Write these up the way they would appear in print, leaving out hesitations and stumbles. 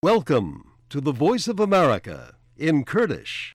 Welcome to the Voice of America in Kurdish.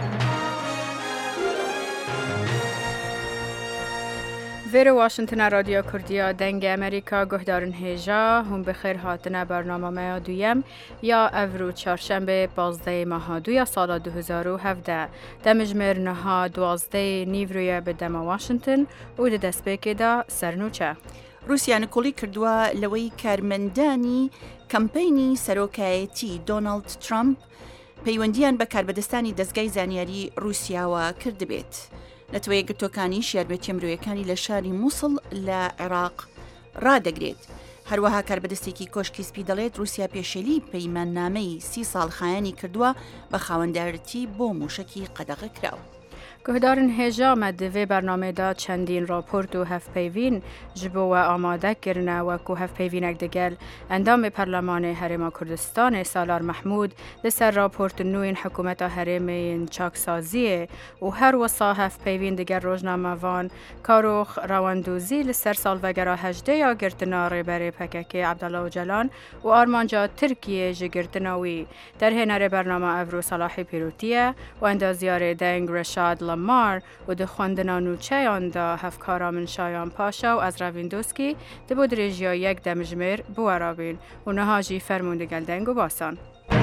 ویر واشنگتن رادیو کردیا دنگ امریکا گهدارن هیجا هم بخیر هاتنه برنامه دویم یا افرو چهارشنبه 15 ماه دویا سال 2017 دمجمر نها 12 نیورویا به دم واشنگتن و ده دستپیکی دا سرنوچه روسیا نکولی کردووە لەوەی کارمەندانی کەمپەینی سەرۆکایەتی دۆناڵد ترامپ پەیوەندیان بە کاربەدەستانی دەستگای زانیاری رووسیاوە کردبێت. لە توێ گرتوەکانی شیاربێتی مرۆیەکانی لە شاری مووسڵ لە عێراق ڕادەگرێت. هەروەها کاربەدەستێکی کۆشکی سپی دەڵێت رووسیا پێشێلی پەیماننامەی 30 ساڵ خایانی کردووە بە خاوەندارەتی بۆ موشکی قەدەغە کراوە. گهدارن هیجا مدوی برنامه دا چندین راپورت و هف پیوین جبو و آماده کرنه و که هف پیوینک دگل اندام پرلمان هرم کردستان سالار محمود لسر راپورت نوین حکومت هرم چاکسازیه و هر وصا هف پیوین دگر روزنامه وان کاروخ رواندوزی لسر سالوگرا 18 یا گرتنا ریبر پکک عبدالله جلان و آرمانجا ترکیه جگرتناوی در هنر برنامه افرو صلاحی پیروتیه و اندازیار دنگ رشاد مار و ده خواندنانو چیان دا هفکارا من شایان پاشا و از راویندوسکی ده بود رژیا یک دمجمر بوارابین و نهاجی فرموندگل دنگو باسان.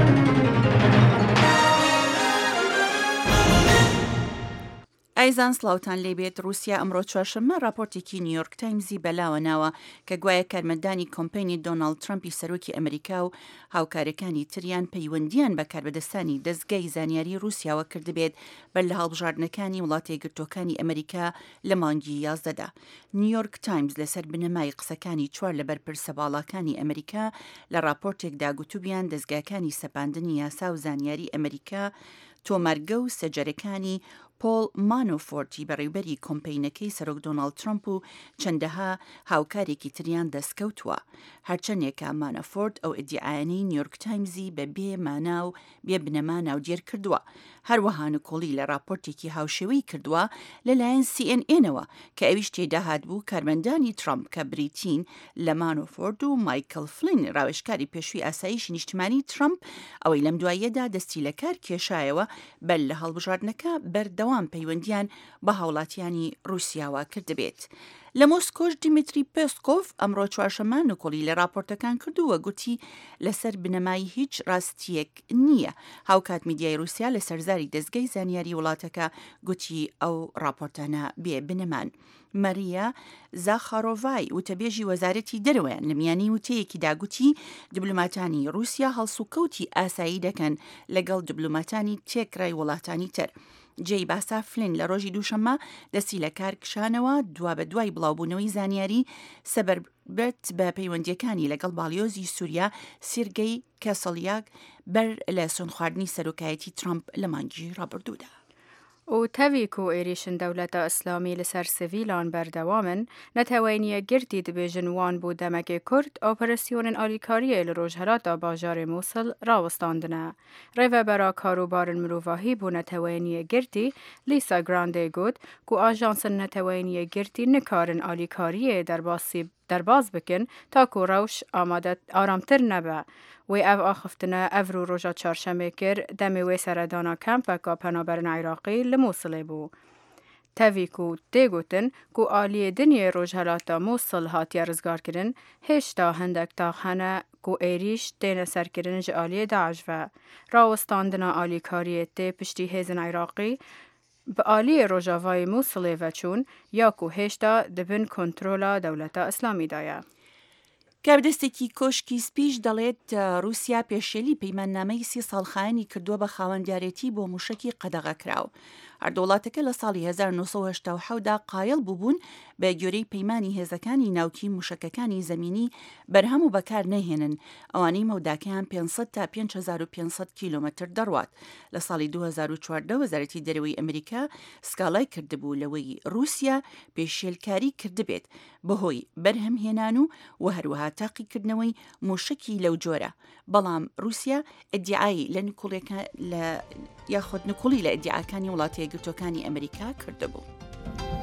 ئایزان سلااوان لێبێت رووسیا ئەمڕۆ چوارشەممە راپۆرتێکی نیویۆرک تایمزی بەلاوەناوە کە گوایە کارمەندانی کۆمپەینی دۆناڵد ترامپی سەرۆکی ئەمریکا و هاوکارەکانی تریان پەیوەندیان بە کاربەدەستانی دەستگای زانیاری رووسیاوە کردبێت بەر لە هەڵبژاردنەکانی وڵاتە یەکگرتووەکانی ئەمریکا لە مانگی 11دا. نیویۆرک تایمز لەسەر بنەمای قسەکانی چوار لە بەرپرسە باڵاکانی ئەمریکا لە راپۆرتێکدا گوتوبیان دەستگاکانی سەپاندنی یاسا و زانیاری ئەمریکا تۆمەرگە و سەجەرەکانی پۆل مانۆفۆرتی بەڕێوبەری کۆمپەینەکەی سەرۆک دۆناڵد ترامپ و چەندەها هاوکارێکی تریان دەستکەوتووە. هەرچەندێکە مانەفۆرت ئەو ئیدیعایانەی نیویۆرک تایمزی بە بێ مانا و بێ بنەما ناودێر کردووە. هەروەها نکۆلی لە راپۆرتێکی هاوشێوەی کردووە لەلایەن CNN-ەوە کە ئەویش تێدا هاتبوو کارمەندانی ترامپ کە بریتین لە مانۆفۆرت و مایکل فلین ڕاوێژکاری پێشووی ئاسایشی نیشتیمانی ترامپ ئەوەی لەم دواییەدا دەستی لە کار کێشایەوە بەر لە هەڵبژاردنەکە بەردەوام پەیوەندیان بە هاوڵاتیانی رووسیاوە کردبێت. لە مۆسکۆش دیمیتری پێسکۆف ئەمڕۆ چوارشەممە نکۆلی لە راپۆرتەکان کردووە گوتی لەسەر بنەمای هیچ ڕاستیەک نییە. هاوکات میدیای رووسیا لە سەرزاری دەستگای زانیاری وڵاتەکە گوتی ئەو راپۆرتانە بێ بنەمان. مەریە زاخارۆڤای وتەبێژی وەزارەتی دەرەوەیان لە میانی وتەیەکیدا گوتی دیبلۆماتانی رووسیا هەڵسوکەوتی ئاسایی دەکەن لەگەڵ دیبلۆماتانی تێکرای وڵاتانی تر. جێی باسا فلین لە ڕۆژی دووشەممە دەستی لە کار کشانەوە دوا بە دوای بڵاوبوونەوەی زانیاری سەبەربەت بە پەیوەندیەکانی لەگەڵ باڵیۆزی سووریا سیرگەی کەسەڵیاک بەر لە سۆنخواردنی سەرۆکایەتی ترامپ لە مانگی ڕابردوودا. و تاویک و ایریشن دولت اسلامی لسر سویلان بردوامن نتوانیه گردی دبیجن وان بود دمک کرد اپراسیون آلیکاری لروجهرات باجار موصل راوستاندنه. ریوه برا کاروبار مروواهی بو نتوانیه گردی لیسا گرانده گود که آژانس نتوانیه گردی نکارن آلیکاری در باز بکن تا که روش آرامتر نبه. و او آخفتنه افرو روژا چارشنبه کر دمی وی سردانا کمپ و که پنابرن عراقی لموصله بو. تاویکو دیگوتن که آلی دنیا روژهلاتا موصل هاتی رزگار کرن هشتا هندک تاخانه که ایریش دین سر کرن جالی داعش و راوستاندنا آلی کاریت پشتی هزن عراقی به آلی روژاوای موصله و چون یا که هشتا دبن کنترولا دولت اسلامی دایا. کاربەدەستێکی کۆشکی سپیش دەڵێت رووسیا پێشێلی پەیماننامەی 30 ساڵ خایانی کردووە بە خاوەندارێتی بۆ موشکی قەدەغە کراو. هەردووڵاتەکە لە ساڵی 1970دا قایڵ بووبوون بە گوێرەی پەیمانی هێزەکانی ناوکی موشکەکانی زەمینی بەرهەم و بەکار نەهێنن ئەوانەی مەوداکەیان 500 تا 5500 کیلۆمەتر دەڕوات. لە ساڵی 2014 وەزارەتی دەرەوەی ئەمریکا سکاڵای کردبوو لەوەی رووسیا پێشێلکاری کردبێت بەهۆی بەرهەمهێنان و هەروەها تاقیکردنەوەی موشکی لەو جۆرە. بەڵام رووسیا ئەدعای لە یاخود نکوڵی لە ئەدعاکانی وڵاتە یەکگرتووەکانی ئەمریکا کردبوو.